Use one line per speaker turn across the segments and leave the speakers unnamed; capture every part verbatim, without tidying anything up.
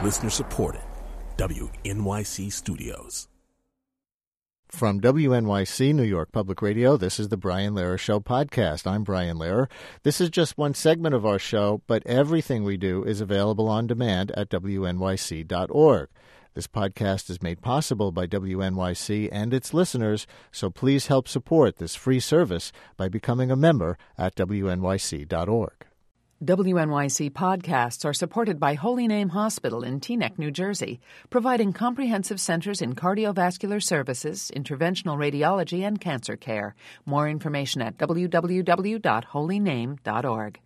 Listener supported. W N Y C Studios.
From W N Y C, New York Public Radio, this is the Brian Lehrer Show podcast. I'm Brian Lehrer. This is just one segment of our show, but everything we do is available on demand at W N Y C dot org. This podcast is made possible by W N Y C and its listeners, so please help support this free service by becoming a member at W N Y C dot org.
W N Y C podcasts are supported by Holy Name Hospital in Teaneck, New Jersey, providing comprehensive centers in cardiovascular services, interventional radiology, and cancer care. More information at w w w dot holy name dot org.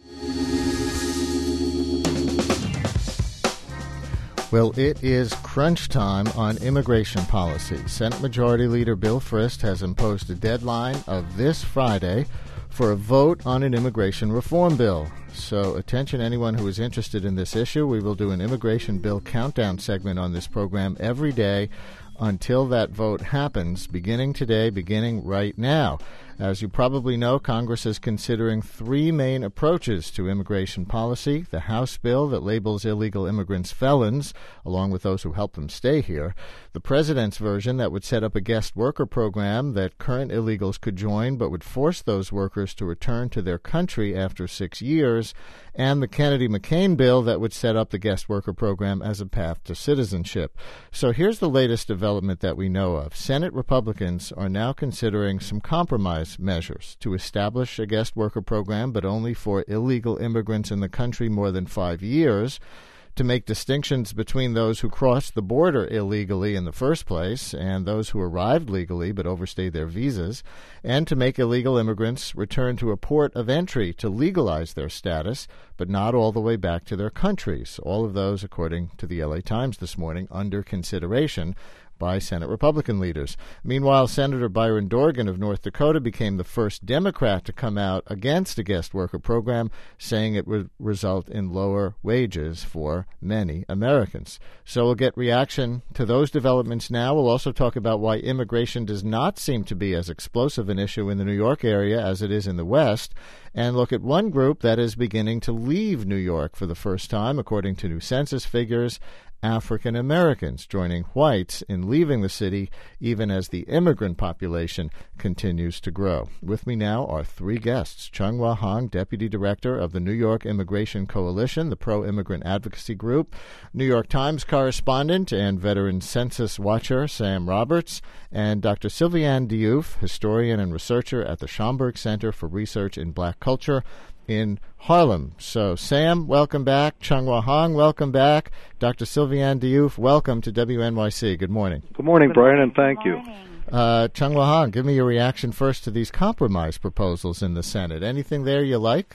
Well, it is crunch time on immigration policy. Senate Majority Leader Bill Frist has imposed a deadline of this Friday for a vote on an immigration reform bill. So attention anyone who is interested in this issue. We will do an immigration bill countdown segment on this program every day until that vote happens, beginning today, beginning right now. As you probably know, Congress is considering three main approaches to immigration policy: the House bill that labels illegal immigrants felons, along with those who help them stay here; the President's version that would set up a guest worker program that current illegals could join but would force those workers to return to their country after six years; and the Kennedy-McCain bill that would set up the guest worker program as a path to citizenship. So here's the latest development that we know of. Senate Republicans are now considering some compromise measures to establish a guest worker program, but only for illegal immigrants in the country more than five years, to make distinctions between those who crossed the border illegally in the first place and those who arrived legally but overstayed their visas, and to make illegal immigrants return to a port of entry to legalize their status, but not all the way back to their countries. All of those, according to the L A Times this morning, under consideration by Senate Republican leaders. Meanwhile, Senator Byron Dorgan of North Dakota became the first Democrat to come out against a guest worker program, saying it would result in lower wages for many Americans. So we'll get reaction to those developments now. We'll also talk about why immigration does not seem to be as explosive an issue in the New York area as it is in the West, and look at one group that is beginning to leave New York for the first time, according to new census figures: African Americans joining whites in leaving the city, even as the immigrant population continues to grow. With me now are three guests: Chung-Hwa Hong, Deputy Director of the New York Immigration Coalition, the pro-immigrant advocacy group; New York Times correspondent and veteran census watcher Sam Roberts; and Doctor Sylviane Diouf, historian and researcher at the Schomburg Center for Research in Black Culture in Harlem. So, Sam, welcome back. Chung-Hwa Hong, welcome back. Doctor Sylviane Diouf, welcome to W N Y C. Good morning.
Good morning, Brian, and thank you.
Uh, Chung-Hwa Hong, give me your reaction first to these compromise proposals in the Senate. Anything there you like?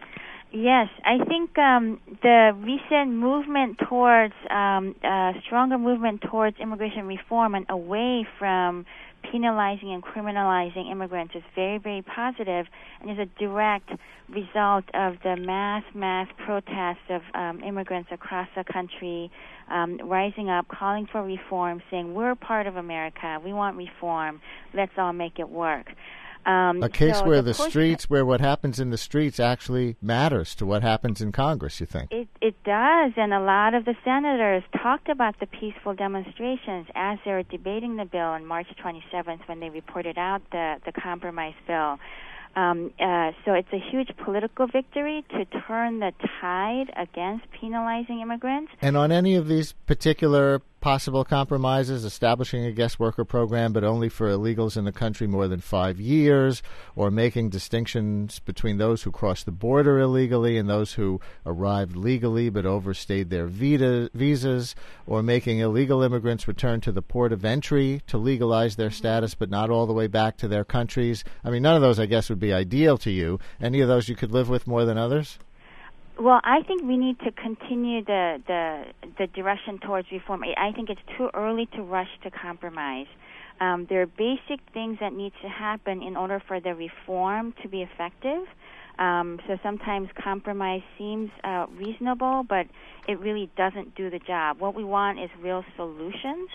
Yes, I think um, the recent movement towards, um, uh, stronger movement towards immigration reform and away from penalizing and criminalizing immigrants is very, very positive, and is a direct result of the mass, mass protests of um, immigrants across the country um, rising up, calling for reform, saying, we're part of America, we want reform, let's all make it work. Um,
a case
so
where
the,
the streets, where what happens in the streets actually matters to what happens in Congress, you think?
It, it does, and a lot of the senators talked about the peaceful demonstrations as they were debating the bill on March twenty-seventh when they reported out the, the compromise bill. Um, uh, so it's a huge political victory to turn the tide against penalizing immigrants.
And on any of these particular possible compromises, establishing a guest worker program but only for illegals in the country more than five years, or making distinctions between those who cross the border illegally and those who arrived legally but overstayed their vita, visas, or making illegal immigrants return to the port of entry to legalize their status but not all the way back to their countries. I mean, none of those, I guess, would be ideal to you. Any of those you could live with more than others?
Well, I think we need to continue the, the the direction towards reform. I think it's too early to rush to compromise. Um, there are basic things that need to happen in order for the reform to be effective. Um, so sometimes compromise seems uh, reasonable, but it really doesn't do the job. What we want is real solutions.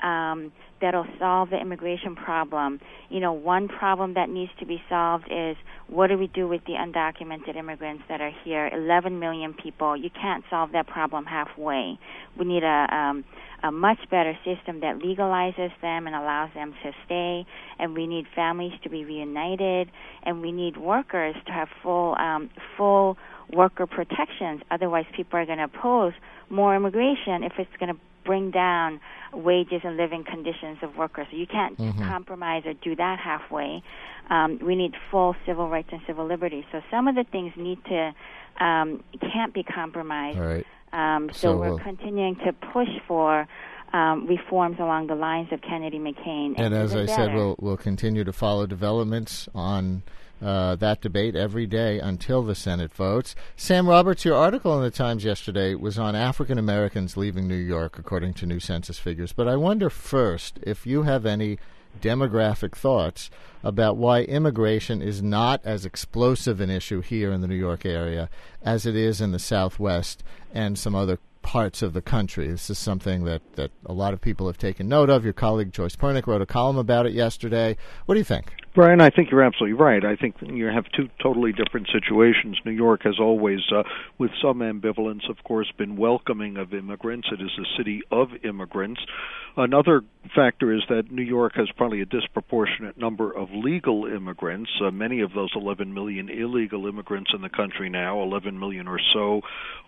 um, that'll solve the immigration problem. You know, one problem that needs to be solved is what do we do with the undocumented immigrants that are here? eleven million people. You can't solve that problem halfway. We need a um, a much better system that legalizes them and allows them to stay, and we need families to be reunited, and we need workers to have full um, full worker protections. Otherwise, people are going to oppose more immigration if it's going to bring down wages and living conditions of workers. So you can't mm-hmm. compromise or do that halfway. Um, we need full civil rights and civil liberties. So some of the things need to um, can't be compromised.
All right.
Um, so,
so
we're
we'll
continuing to push for um, reforms along the lines of Kennedy McCain.
And,
and
as I
better.
said, we'll we'll continue to follow developments on uh, that debate every day until the Senate votes. Sam Roberts, your article in the Times yesterday was on African Americans leaving New York, according to new census figures. But I wonder first if you have any demographic thoughts about why immigration is not as explosive an issue here in the New York area as it is in the Southwest and some other parts of the country. This is something that, that a lot of people have taken note of. Your colleague Joyce Pernick wrote a column about it yesterday. What do you think?
Brian, I think you're absolutely right. I think you have two totally different situations. New York has always, uh, with some ambivalence, of course, been welcoming of immigrants. It is a city of immigrants. Another factor is that New York has probably a disproportionate number of legal immigrants. Uh, many of those eleven million illegal immigrants in the country now, eleven million or so,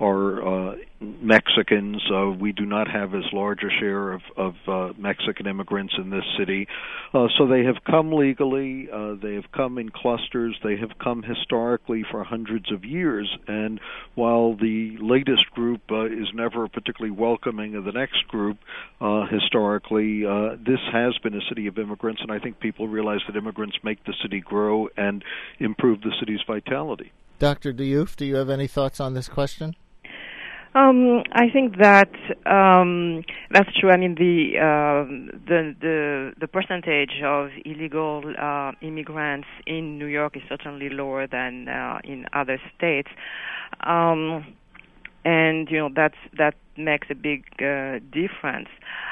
are uh, Mexicans. Uh, we do not have as large a share of, of uh, Mexican immigrants in this city. Uh, so they have come legally. Uh, they have come in clusters. They have come historically for hundreds of years. And while the latest group uh, is never particularly welcoming of the next group, uh, historically, uh, this has been a city of immigrants, and I think people realize that immigrants make the city grow and improve the city's vitality.
Doctor Diouf, do you have any thoughts on this question?
Um, I think that um, that's true. I mean, the uh, the the the percentage of illegal uh, immigrants in New York is certainly lower than uh, in other states, um, and you know that's that makes a big uh, difference.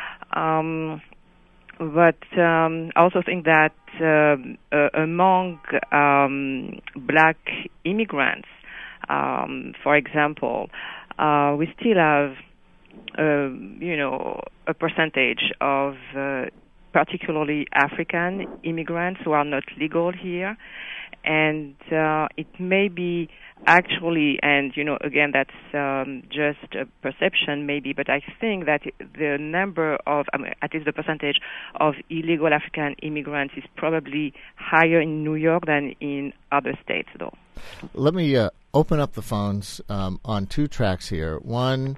Um, but um, I also think that uh, uh, among um, black immigrants, um, for example. Uh, we still have, uh, you know, a percentage of uh, particularly African immigrants who are not legal here. And uh, it may be actually, and, you know, again, that's um, just a perception maybe, but I think that the number of, I mean, at least the percentage of illegal African immigrants is probably higher in New York than in other states, though.
Let me uh, open up the phones um, on two tracks here. One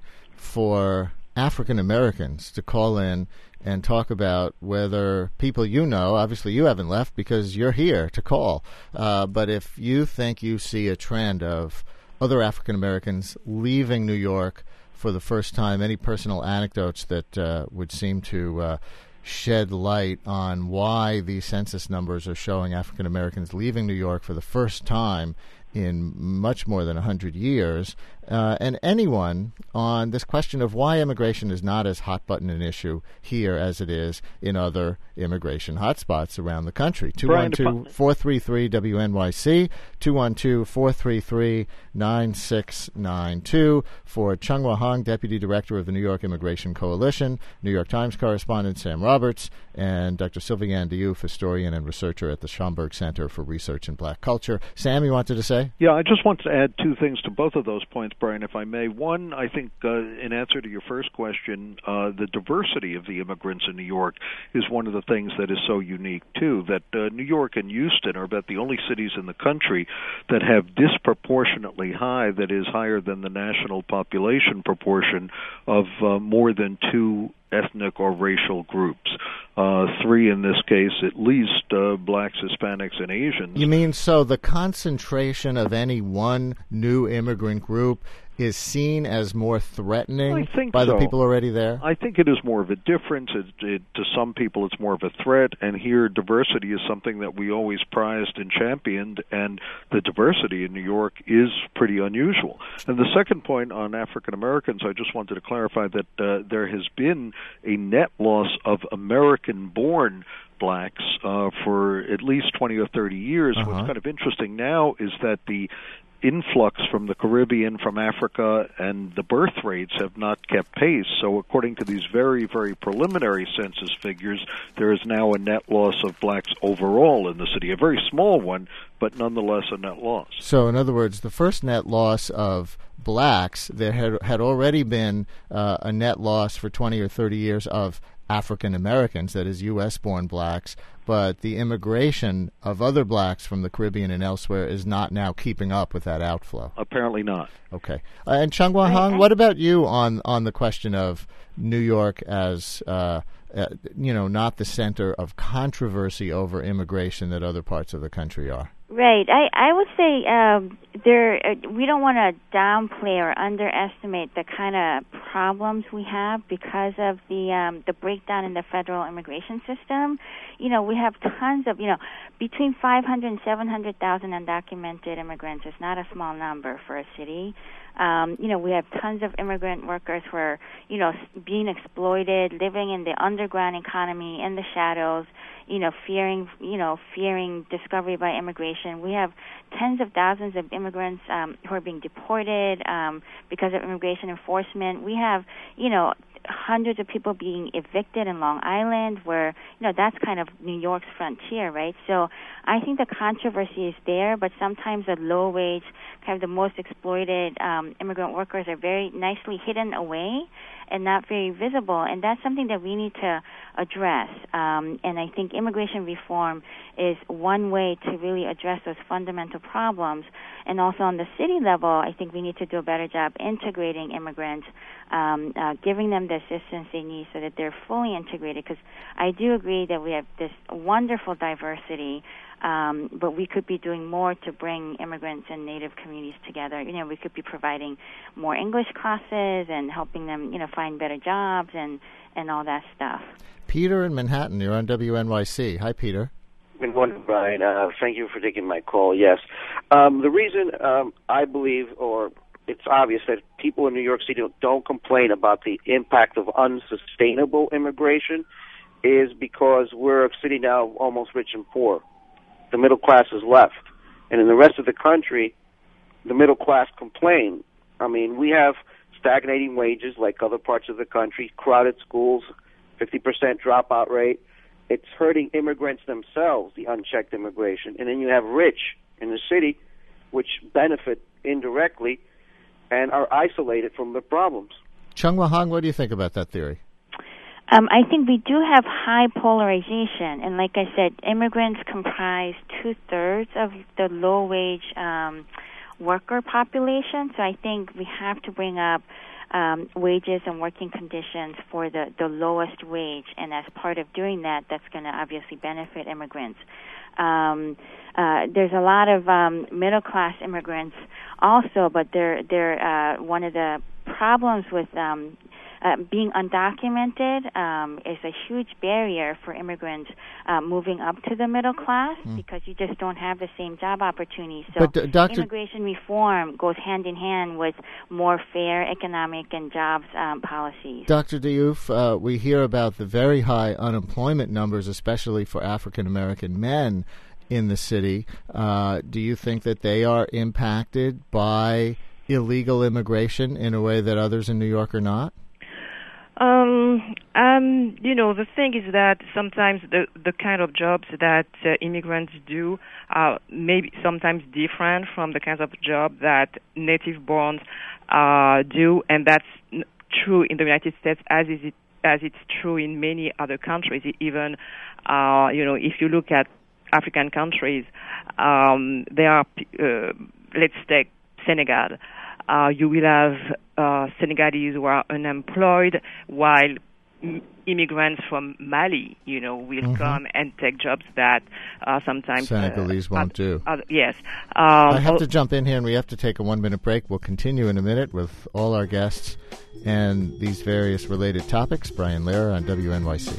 for African Americans to call in and talk about whether people you know, obviously you haven't left because you're here to call, uh, but if you think you see a trend of other African Americans leaving New York for the first time, any personal anecdotes that uh, would seem to uh, shed light on why these census numbers are showing African Americans leaving New York for the first time in much more than one hundred years, uh, and anyone on this question of why immigration is not as hot-button an issue here as it is in other immigration hotspots around the country. two one two, four three three, W N Y C, two one two, four three three, nine six nine two. For Chung-Wha Hong, Deputy Director of the New York Immigration Coalition, New York Times correspondent Sam Roberts, and Doctor Sylvie-Anne Diouf, historian and researcher at the Schomburg Center for Research in Black Culture. Sam, you wanted to say?
Yeah, I just want to add two things to both of those points, Brian, if I may. One, I think uh, in answer to your first question, uh, the diversity of the immigrants in New York is one of the things that is so unique, too, that uh, New York and Houston are about the only cities in the country that have disproportionately high, that is higher than the national population proportion of uh, more than two ethnic or racial groups. Uh, three in this case, at least, uh, blacks, Hispanics, and Asians.
You mean so the concentration of any one new immigrant group is seen as more threatening
I think
by
so.
the people already there?
I think it is more of a difference. It, it, to some people, it's more of a threat, and here diversity is something that we always prized and championed, and the diversity in New York is pretty unusual. And the second point on African Americans, I just wanted to clarify that uh, there has been a net loss of American-born blacks uh, for at least twenty or thirty years.
Uh-huh.
What's kind of interesting now is that the influx from the Caribbean, from Africa, and the birth rates have not kept pace. So according to these very, very preliminary census figures, there is now a net loss of blacks overall in the city. A very small one, but nonetheless a net loss.
So in other words, the first net loss of blacks, there had, had already been uh, a net loss for twenty or thirty years of African Americans, that is U S-born blacks, but the immigration of other blacks from the Caribbean and elsewhere is not now keeping up with that outflow.
Apparently not.
Okay. Uh, and Chung-Hwa Hong, what about you on, on the question of New York as, uh, uh, you know, not the center of controversy over immigration that other parts of the country are?
Right. I, I would say um, there. Uh, we don't want to downplay or underestimate the kind of problems we have because of the um, the breakdown in the federal immigration system. You know, we have tons of, you know, between five hundred and seven hundred thousand undocumented immigrants. It's not a small number for a city. Um, you know, we have tons of immigrant workers who are, you know, being exploited, living in the underground economy, in the shadows, you know, fearing, you know, fearing discovery by immigration. We have tens of thousands of immigrants um, who are being deported um, because of immigration enforcement. We have, you know, hundreds of people being evicted in Long Island, where, you know, that's kind of New York's frontier, right? So I think the controversy is there, but sometimes the low-wage, kind of the most exploited um, immigrant workers are very nicely hidden away and not very visible, and that's something that we need to address. Um, and I think immigration reform is one way to really address those fundamental problems. And also on the city level, I think we need to do a better job integrating immigrants, um, uh, giving them the assistance they need so that they're fully integrated. Because I do agree that we have this wonderful diversity, um, but we could be doing more to bring immigrants and Native communities together. You know, we could be providing more English classes and helping them, you know, find better jobs and, and all that stuff.
Peter in Manhattan, you're on W N Y C. Hi, Peter.
Good morning, Brian. Uh, thank you for taking my call. Yes. Um, the reason um, I believe, or it's obvious that people in New York City don't, don't complain about the impact of unsustainable immigration is because we're a city now almost rich and poor. The middle class is left. And in the rest of the country, the middle class complain. I mean, we have stagnating wages like other parts of the country, crowded schools, fifty percent dropout rate. It's hurting immigrants themselves, the unchecked immigration. And then you have rich in the city, which benefit indirectly and are isolated from the problems.
Chung-Hwa Hong, what do you think about that theory?
Um, I think we do have high polarization, and like I said, immigrants comprise two-thirds of the low-wage um, worker population, so I think we have to bring up um, wages and working conditions for the, the lowest wage, and as part of doing that, that's going to obviously benefit immigrants. Um, uh, there's a lot of um, middle-class immigrants also, but they're, they're uh, one of the problems with um, Uh, being undocumented um, is a huge barrier for immigrants uh, moving up to the middle class mm. because you just don't have the same job opportunities. So
but, uh, Doctor
immigration reform goes hand in hand with more fair economic and jobs um, policies.
Doctor Diouf, uh, we hear about the very high unemployment numbers, especially for African-American men in the city. Uh, do you think that they are impacted by illegal immigration in a way that others in New York are not?
Um, um, you know, the thing is that sometimes the the kind of jobs that uh, immigrants do are maybe sometimes different from the kinds of job that native-borns uh, do, and that's n- true in the United States as is it as it's true in many other countries. Even, uh, you know, if you look at African countries, um, there are, uh, let's take Senegal. Uh, you will have uh, Senegalese who are unemployed, while m- immigrants from Mali, you know, will
mm-hmm.
come and take jobs that uh, sometimes
Senegalese
uh,
won't
uh,
do.
Uh, yes. Um,
I have to jump in here, and we have to take a one-minute break. We'll continue in a minute with all our guests and these various related topics. Brian Lehrer on W N Y C.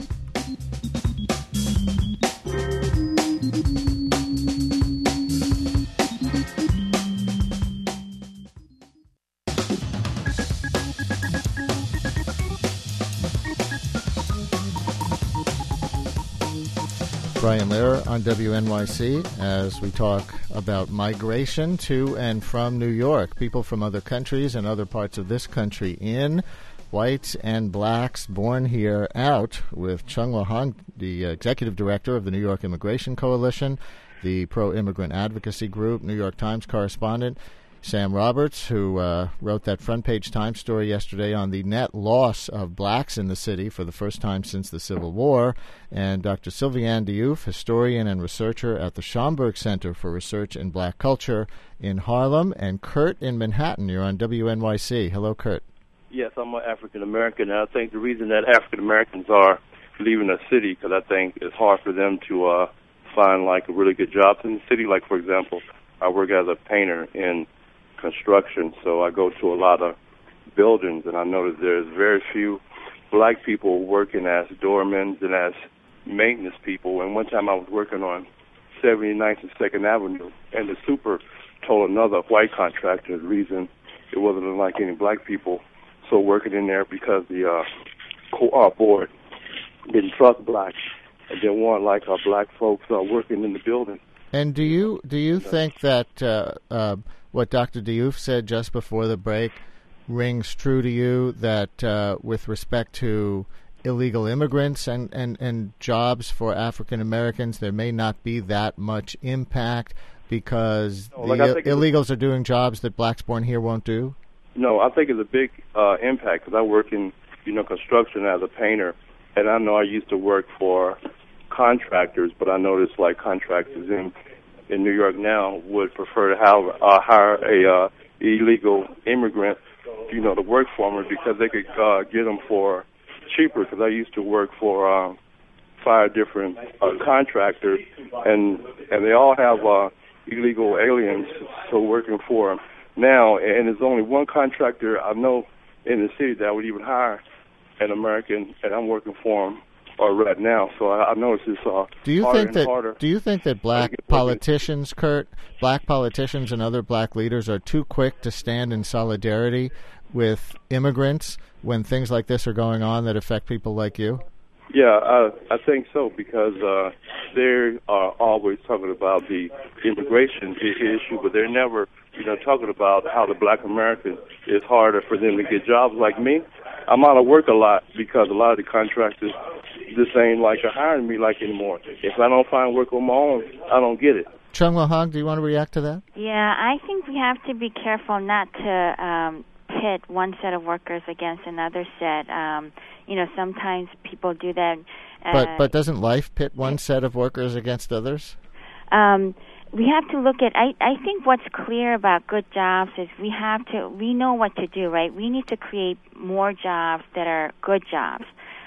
Brian Lehrer on W N Y C as we talk about migration to and from New York. People from other countries and other parts of this country in, whites and blacks born here out, with Chung-Wha Hong, the executive director of the New York Immigration Coalition, the pro-immigrant advocacy group, New York Times correspondent Sam Roberts, who uh, wrote that front-page Times story yesterday on the net loss of blacks in the city for the first time since the Civil War, and Doctor Sylviane Diouf, historian and researcher at the Schomburg Center for Research in Black Culture in Harlem, and Kurt in Manhattan. You're on W N Y C. Hello, Kurt.
Yes, I'm an African-American, and I think the reason that African-Americans are leaving the city, because I think it's hard for them to uh, find, like, a really good job in the city. Like, for example, I work as a painter in construction, so I go to a lot of buildings, and I notice there's very few black people working as doormen and as maintenance people. And one time I was working on seventy-ninth and second Avenue, and the super told another white contractor the reason it wasn't like any black people so working in there because the uh, co-op board didn't trust blacks and didn't want like our black folks uh, working in the building.
And do you do you think that uh, uh, what Doctor Diouf said just before the break rings true to you, that uh, with respect to illegal immigrants and, and, and jobs for African Americans, there may not be that much impact because
no, like
the Ill- illegals are doing jobs that blacks born here won't do?
No, I think it's a big uh, impact because I work in you know construction as a painter, and I know I used to work for contractors, but I noticed like contractors in in New York now would prefer to have, uh, hire a uh, illegal immigrant, you know, to work for them because they could uh, get them for cheaper. Because I used to work for uh, five different uh, contractors, and and they all have uh, illegal aliens so working for them now. And there's only one contractor I know in the city that would even hire an American, and I'm working for him or right now, so I, I notice it's uh,
do you
harder
think
and
that,
harder.
Do you think that black politicians, Kurt, black politicians and other black leaders are too quick to stand in solidarity with immigrants when things like this are going on that affect people like you?
Yeah, I, I think so, because uh, they are always talking about the immigration issue, but they're never, you know, talking about how the black American is harder for them to get jobs. Like me, I'm out of work a lot because a lot of the contractors just ain't like hiring me like anymore. If I don't find work on my own, I don't get it.
Chung-Wha Hong, do you want to react to that?
Yeah, I think we have to be careful not to um, pit one set of workers against another set. Um, you know, sometimes people do that. Uh,
but but doesn't life pit one set of workers against others?
Um, we have to look at, I, I think what's clear about good jobs is we have to, we know what to do, right? We need to create more jobs that are good jobs.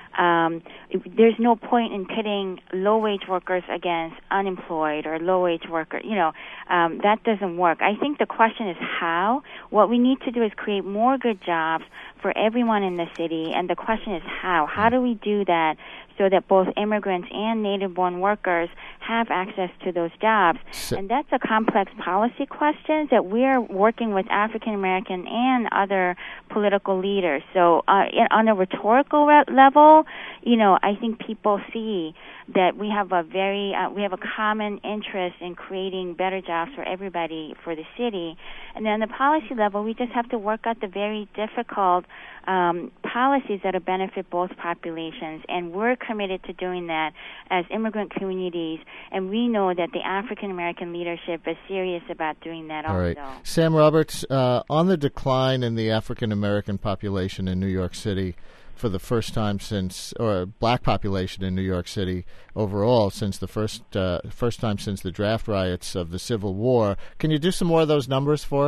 Um, there's no point in pitting low-wage workers against unemployed or low-wage workers. You know, um, that doesn't work. I think the question is how. What we need to do is create more good jobs for everyone in the city, and the question is how. How do we do that so that both immigrants and native-born workers have access to those jobs? So, and that's a complex policy question that we're working with African-American and other political leaders. So uh, on a rhetorical re- level, you know, I think people see that we have a very, uh, we have a common interest in creating better jobs for everybody for the city. And then on the policy level, we just have to work out the very difficult um, policies that will benefit both populations. And we're committed to doing that as immigrant communities. And we know that the African-American leadership is serious about doing that
All
also.
Right. Sam Roberts, uh, on the decline in the African-American population in New York City, for the first time since, or black population in New York City overall since the first uh, first time since the draft riots of the Civil War. Can you do some more of those numbers for us?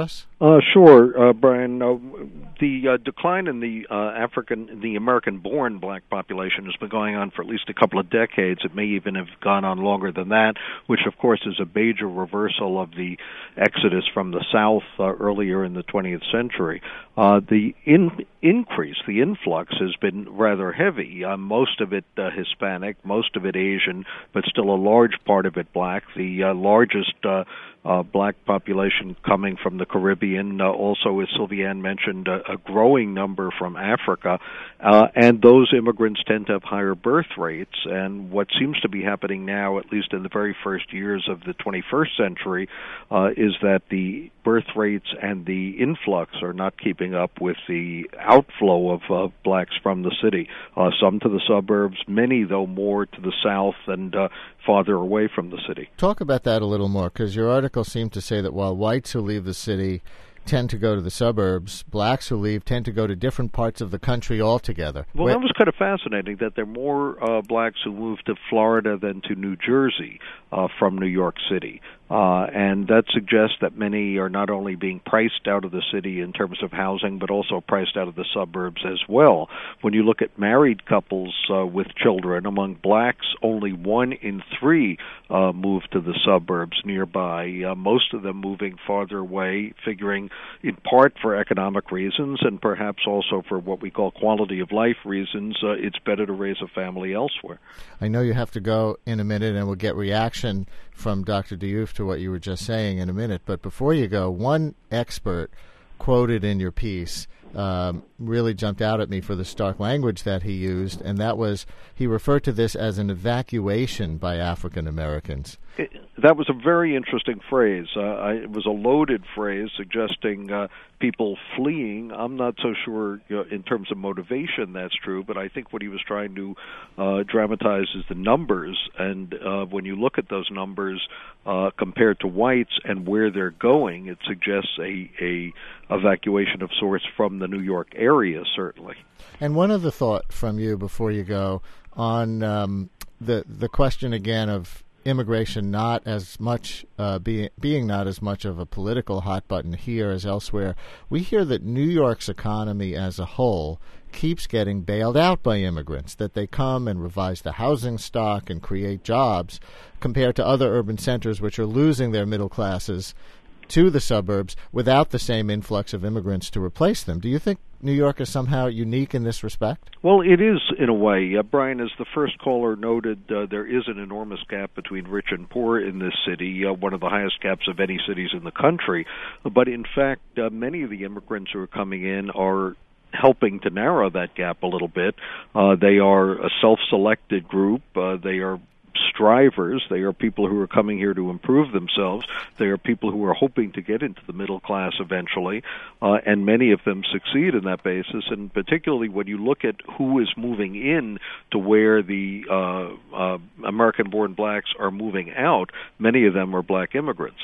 Uh, sure, uh, Brian. Uh, the uh, decline in the uh, African, the American-born black population has been going on for at least a couple of decades. It may even have gone on longer than that, which, of course, is a major reversal of the exodus from the South uh, earlier in the twentieth century. Uh, the in, increase, the influx, has been rather heavy. Uh, most of it uh, Hispanic, most of it Asian, but still a large part of it black. The uh, largest uh, uh, black population coming from the Caribbean, uh, also, as Sylviane mentioned, a, a growing number from Africa, uh, and those immigrants tend to have higher birth rates. And what seems to be happening now, at least in the very first years of the twenty-first century, uh, is that the birth rates and the influx are not keeping up with the outflow of uh, blacks from the city. Uh, some to the suburbs, many, though, more to the south and uh, farther away from the city.
Talk about that a little more, because your article seemed to say that while whites who leave the city tend to go to the suburbs, blacks who leave tend to go to different parts of the country altogether.
Well, Wait. that was kind of fascinating, that there are more uh, blacks who move to Florida than to New Jersey uh, from New York City. Uh, and that suggests that many are not only being priced out of the city in terms of housing, but also priced out of the suburbs as well. When you look at married couples uh, with children, among blacks, only one in three uh, move to the suburbs nearby, uh, most of them moving farther away, figuring in part for economic reasons and perhaps also for what we call quality of life reasons. Uh, it's better to raise a family elsewhere.
I know you have to go in a minute, and we'll get reaction from Doctor Diouf to what you were just saying in a minute. But before you go, one expert quoted in your piece um, really jumped out at me for the stark language that he used, and that was, he referred to this as an evacuation by African Americans.
It, that was a very interesting phrase. Uh, I, it was a loaded phrase suggesting uh, people fleeing. I'm not so sure you know, in terms of motivation that's true, but I think what he was trying to uh, dramatize is the numbers. And uh, when you look at those numbers uh, compared to whites and where they're going, it suggests a, a evacuation of sorts from the New York area, certainly.
And one other thought from you before you go on um, the the question again of immigration not as much uh, being being not as much of a political hot button here as elsewhere. We hear that New York's economy as a whole keeps getting bailed out by immigrants, that they come and revise the housing stock and create jobs compared to other urban centers which are losing their middle classes to the suburbs without the same influx of immigrants to replace them. Do you think New York is somehow unique in this respect?
Well, it is in a way. Uh, Brian, as the first caller noted, uh, there is an enormous gap between rich and poor in this city, uh, one of the highest gaps of any cities in the country. But in fact, uh, many of the immigrants who are coming in are helping to narrow that gap a little bit. Uh, they are a self-selected group. Uh, they are strivers. They are people who are coming here to improve themselves. They are people who are hoping to get into the middle class eventually, uh, and many of them succeed in that basis. And particularly when you look at who is moving in to where the uh, uh, American-born blacks are moving out, many of them are black immigrants.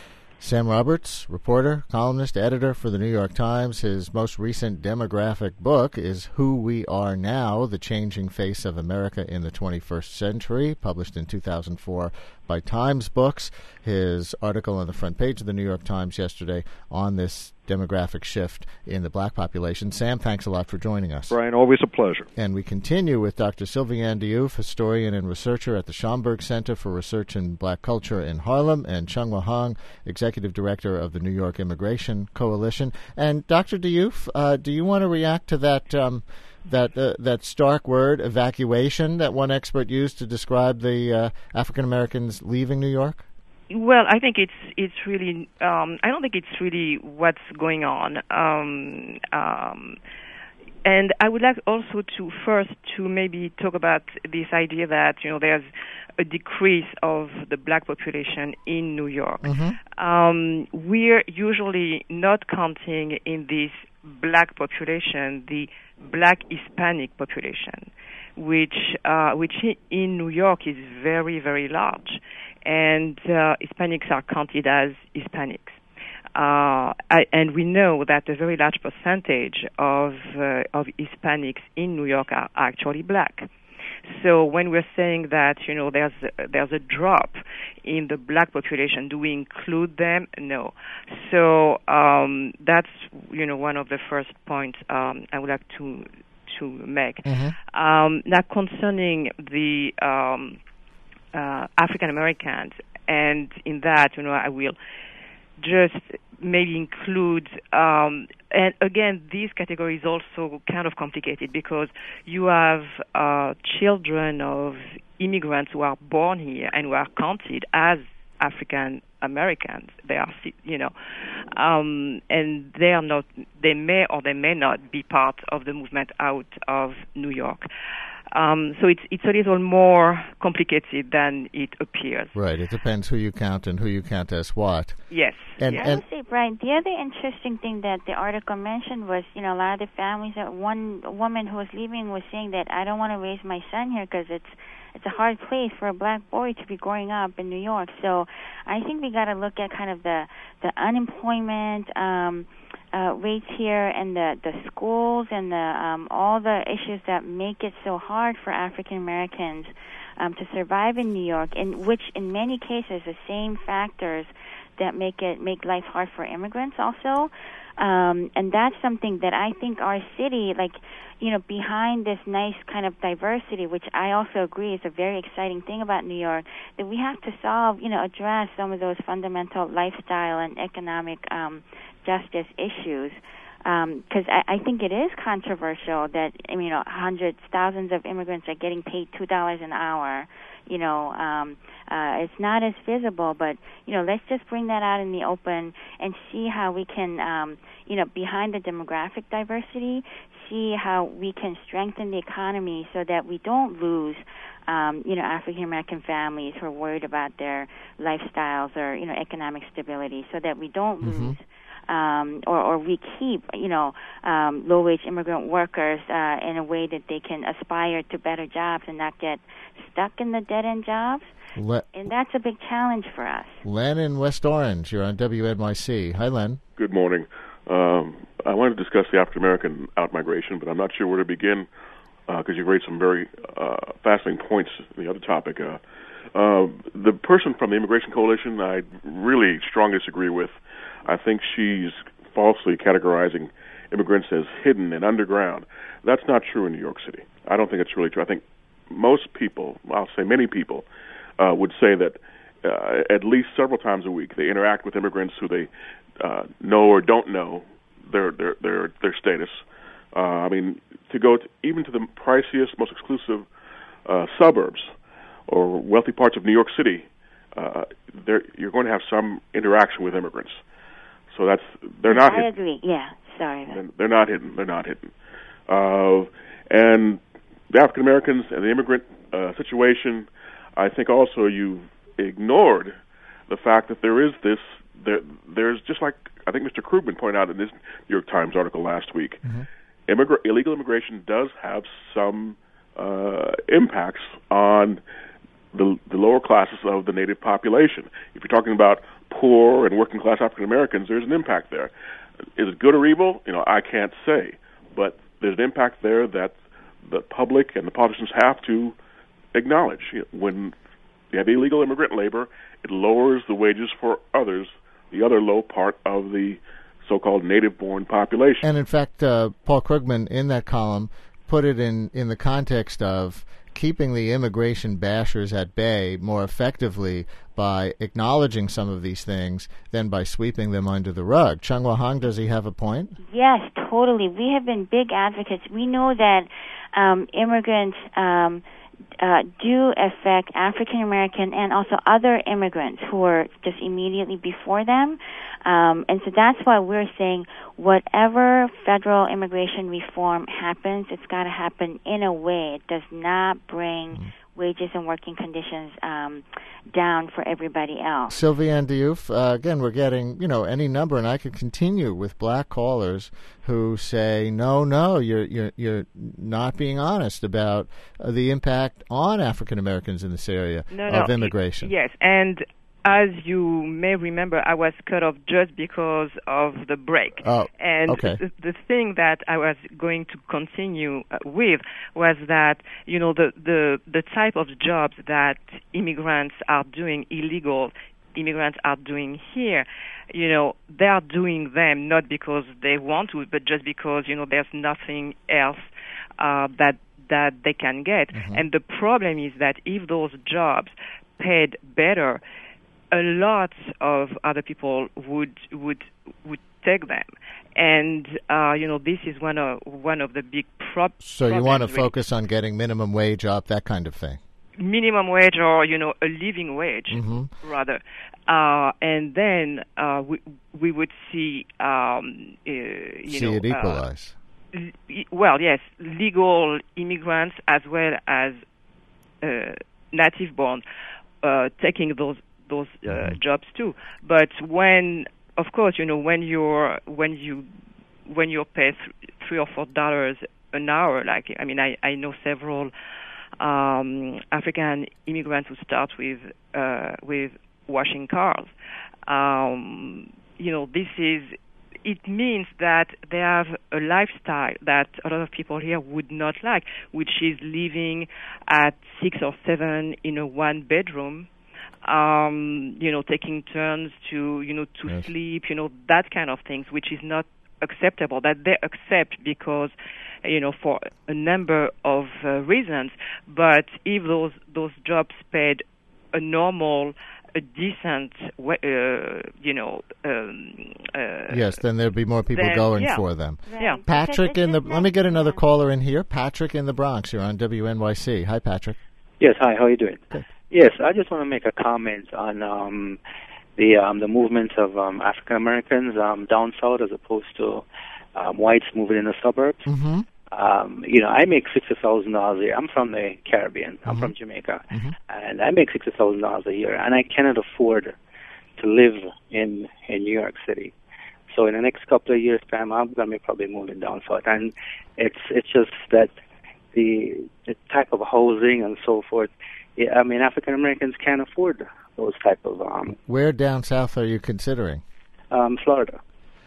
Sam Roberts, reporter, columnist, editor for the New York Times. His most recent demographic book is Who We Are Now, The Changing Face of America in the twenty-first Century, published in two thousand four by Times Books. His article on the front page of the New York Times yesterday on this demographic shift in the black population. Sam, thanks a lot for joining us.
Brian, always a pleasure.
And we continue with Doctor Sylviane Diouf, historian and researcher at the Schomburg Center for Research in Black Culture in Harlem, and Chung-Wha Hong, executive director of the New York Immigration Coalition. And Doctor Diouf, uh, do you want to react to that um, that uh, that stark word, evacuation, that one expert used to describe the uh, African Americans leaving New York?
Well, I think it's it's really um, I don't think it's really what's going on, um, um, and I would like also to first to maybe talk about this idea that you know there's a decrease of the black population in New York. Mm-hmm. Um, we're usually not counting in this black population the black Hispanic population, which uh, which in New York is very very large. And uh, Hispanics are counted as Hispanics. Uh, I, and we know that a very large percentage of uh, of Hispanics in New York are actually black. So when we're saying that, you know, there's a, there's a drop in the black population, do we include them? No. So um, that's, you know, one of the first points um, I would like to to make. Mm-hmm. Um, now, concerning the um, uh, African Americans, and in that, you know, I will just maybe include, um, and again, these categories also kind of complicated because you have uh, children of immigrants who are born here and who are counted as African Americans. They are, you know, um, and they are not. They may or they may not be part of the movement out of New York. Um, so it's it's a little more complicated than it appears.
Right. It depends who you count and who you count as what.
Yes.
And,
yeah.
and
I would say, Brian, the other interesting thing that the article mentioned was, you know, a lot of the families. That one woman who was leaving was saying that I don't want to raise my son here because it's it's a hard place for a black boy to be growing up in New York. So I think we got to look at kind of the the unemployment um, uh, rates here and the the schools and the um, all the issues that make it so hard for African Americans um, to survive in New York, in which in many cases the same factors that make it make life hard for immigrants also. Um, and that's something that I think our city, like, you know, behind this nice kind of diversity, which I also agree is a very exciting thing about New York, that we have to solve, you know, address some of those fundamental lifestyle and economic um, justice issues. Because um, I, I think it is controversial that, I mean, you know, hundreds, thousands of immigrants are getting paid two dollars an hour. You know, um, uh, it's not as visible, but, you know, let's just bring that out in the open and see how we can, um, you know, behind the demographic diversity, see how we can strengthen the economy so that we don't lose, um, you know, African-American families who are worried about their lifestyles or, you know, economic stability, so that we don't mm-hmm. lose Um, or, or we keep, you know, um, low-wage immigrant workers uh, in a way that they can aspire to better jobs and not get stuck in the dead-end jobs. Le- and that's a big challenge for us.
Len in West Orange, you're on W N Y C. Hi, Len.
Good morning. Um, I wanted to discuss the African-American out-migration, but I'm not sure where to begin because uh, you've raised some very uh, fascinating points in the other topic. Uh, uh, the person from the Immigration Coalition I really strongly disagree with. I think she's falsely categorizing immigrants as hidden and underground. That's not true in New York City. I don't think it's really true. I think most people, I'll say many people, uh, would say that uh, at least several times a week they interact with immigrants who they uh, know or don't know their their their, their status. Uh, I mean, to go to, even to the priciest, most exclusive uh, suburbs or wealthy parts of New York City, uh, there you're going to have some interaction with immigrants. So that's they're not
I
hidden.
agree. Yeah, sorry.
They're, they're not hidden. They're not hidden. Uh, and the African Americans and the immigrant uh, situation, I think also you ignored the fact that there is this. There, there's just like I think Mister Krugman pointed out in this New York Times article last week. Mm-hmm. Immigra- illegal immigration does have some uh, impacts on the, the lower classes of the native population. If you're talking about poor and working class African Americans, there's an impact there. Is it good or evil? You know, I can't say, but there's an impact there that the public and the politicians have to acknowledge. You know, when you have illegal immigrant labor, it lowers the wages for others, the other low part of the so-called native-born population.
And in fact, uh, Paul Krugman in that column put it in, in the context of keeping the immigration bashers at bay more effectively by acknowledging some of these things than by sweeping them under the rug. Chung Wah-hang, does he have a point?
Yes, totally. We have been big advocates. We know that um, immigrants um, uh, do affect African American and also other immigrants who are just immediately before them. Um, and so that's why we're saying whatever federal immigration reform happens, it's got to happen in a way it does not bring mm. wages and working conditions um, down for everybody else.
Sylviane Diouf, uh, again, we're getting, you know, any number, and I could continue with black callers who say, no, no, you're you're you're not being honest about uh, the impact on African Americans in this area
no,
of
no.
immigration.
Yes, and as you may remember, I was cut off just because of the break.
Oh,
and
okay.
the, the thing that I was going to continue uh, with was that, you know, the, the, the type of jobs that immigrants are doing, illegal immigrants are doing here, you know, they are doing them not because they want to, but just because, you know, there's nothing else uh, that that they can get. Mm-hmm. And the problem is that if those jobs paid better, a lot of other people would would would take them. And uh, you know, this is one of one of the big prob-
so
problems.
So you want to focus on getting minimum wage up, that kind of thing.
Minimum wage, or you know, a living wage,
mm-hmm.
rather, uh, and then uh, we we would see, um, uh, you
see
know,
it equalize.
Uh, l- well, yes, legal immigrants as well as uh, native-born uh, taking those those uh, mm-hmm. jobs too. But when, of course, you know, when you're when you when you're paid th- three or four dollars an hour, like I mean, I I know several. Um, African immigrants who start with uh, with washing cars. Um, you know, this is. It means that they have a lifestyle that a lot of people here would not like, which is living at six or seven in a one bedroom. Um, you know, taking turns to you know to yes. sleep. You know, that kind of things, which is not acceptable. That they accept because. You know, for a number of uh, reasons. But if those those jobs paid a normal, a decent, uh, you know, um, uh,
yes, then there'd be more people
then,
going
yeah.
for them.
Right.
Yeah,
Patrick in the.
Like,
let me get another
yeah.
caller in here. Patrick in the Bronx. You're on W N Y C. Hi, Patrick.
Yes. Hi. How are you doing?
Good.
Yes, I just want to make a comment on um, the um, the movement of um, African Americans um, down south as opposed to um, whites moving in the suburbs.
Mm-hmm.
Um, you know, I make sixty thousand dollars a year. I'm from the Caribbean. I'm
mm-hmm.
from Jamaica,
mm-hmm.
and I make sixty thousand dollars a year, and I cannot afford to live in in New York City. So in the next couple of years' time, I'm going to be probably moving down south, and it's it's just that the the type of housing and so forth. Yeah, I mean, African Americans can't afford those type of. Um,
Where down south are you considering?
Um, Florida,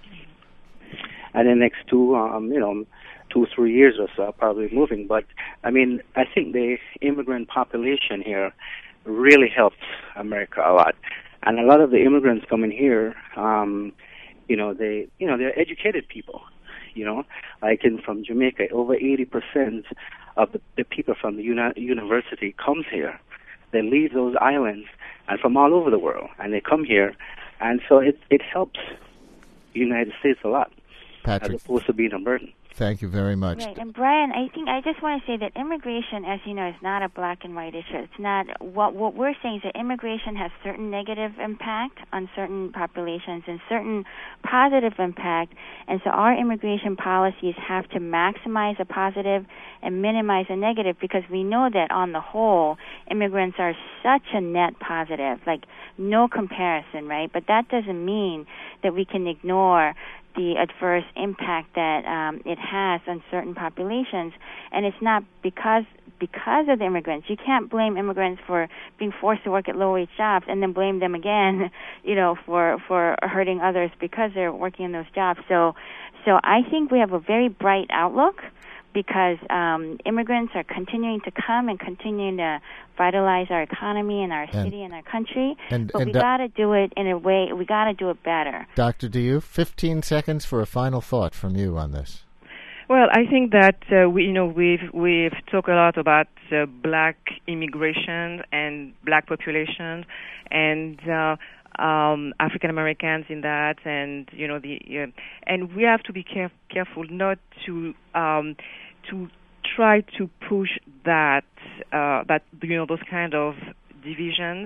and the next two, um, you know. two, three years or so, probably moving. But, I mean, I think the immigrant population here really helps America a lot. And a lot of the immigrants coming here, um, you know, they, you know, they're educated people, you know, like in from Jamaica, over eighty percent of the, the people from the uni- university comes here. They leave those islands and from all over the world, and they come here. And so it, it helps the United States a lot,
Patrick,
as opposed to being a burden.
Thank you very much.
Right, and Brian, I think I just want to say that immigration, as you know, is not a black and white issue. It's not what what we're saying is that immigration has certain negative impact on certain populations and certain positive impact, and so our immigration policies have to maximize a positive and minimize a negative, because we know that on the whole, immigrants are such a net positive, like no comparison, right? But that doesn't mean that we can ignore the adverse impact that um, it has on certain populations, and it's not because because of the immigrants. You can't blame immigrants for being forced to work at low-wage jobs and then blame them again, you know, for for hurting others because they're working in those jobs. So, so I think we have a very bright outlook, because um, immigrants are continuing to come and continuing to vitalize our economy and our
and,
city and our country.
And,
but
and
we
do-
got to do it in a way. We got to do it better.
Doctor Diouf, fifteen seconds for a final thought from you on this.
Well, I think that uh, we, you know, we've we've talked a lot about uh, black immigration and black population, and uh, um, African Americans in that, and you know the, uh, and we have to be caref- careful not to um, to try to push that uh, that you know those kind of divisions.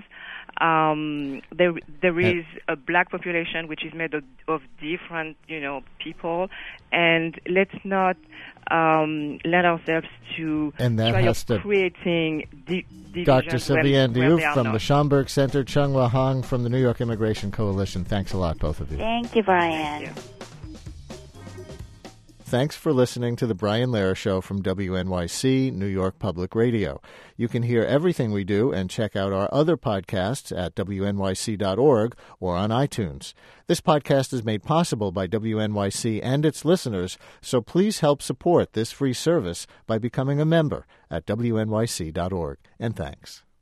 Um, there, there is a black population which is made of, of different, you know, people, and let's not um, let ourselves to
and that
try
has
of
to
creating di- divisions.
Doctor Sylviane
where, where
Diouf from
not.
the Schomburg Center, Chung Wah Hong from the New York Immigration Coalition. Thanks a lot, both of you.
Thank you, Brian.
Thank you.
thanks for listening to The Brian Lehrer Show from W N Y C, New York Public Radio. You can hear everything we do and check out our other podcasts at W N Y C dot org or on iTunes. This podcast is made possible by W N Y C and its listeners, so please help support this free service by becoming a member at W N Y C dot org. And thanks.